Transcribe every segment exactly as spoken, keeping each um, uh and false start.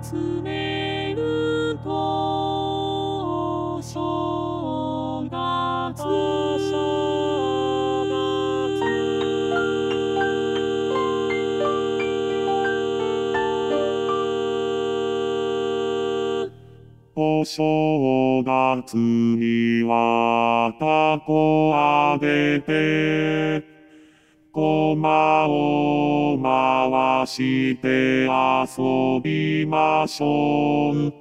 集めると正月お正月にはたこあげてこまを回して遊びましょう。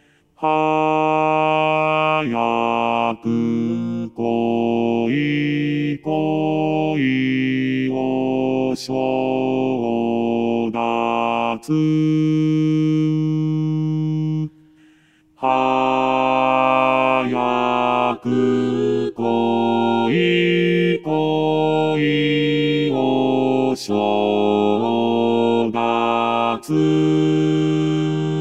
早く来い来いお正月。早く来い来いお正月。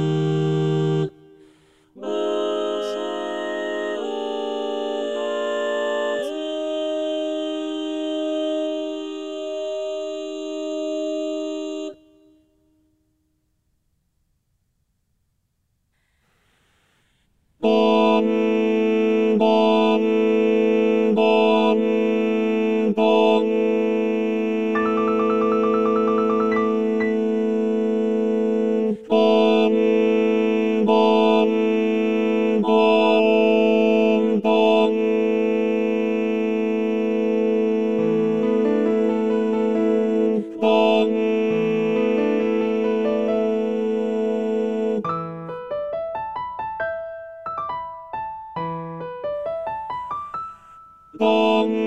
ボンボンボンボンボンボンボンボンボンボン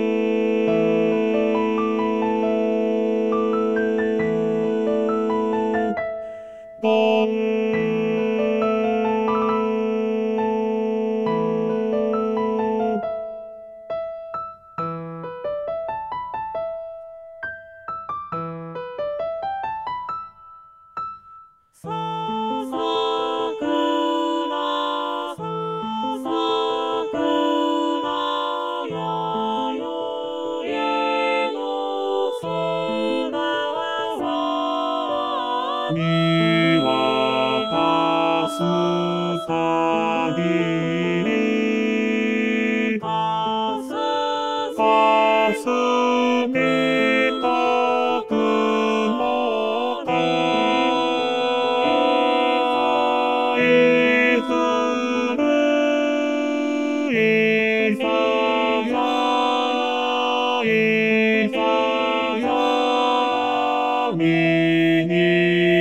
ボンさくらさくらやよえの空は見渡す限りかすみたくもかいずるいさやいさやみに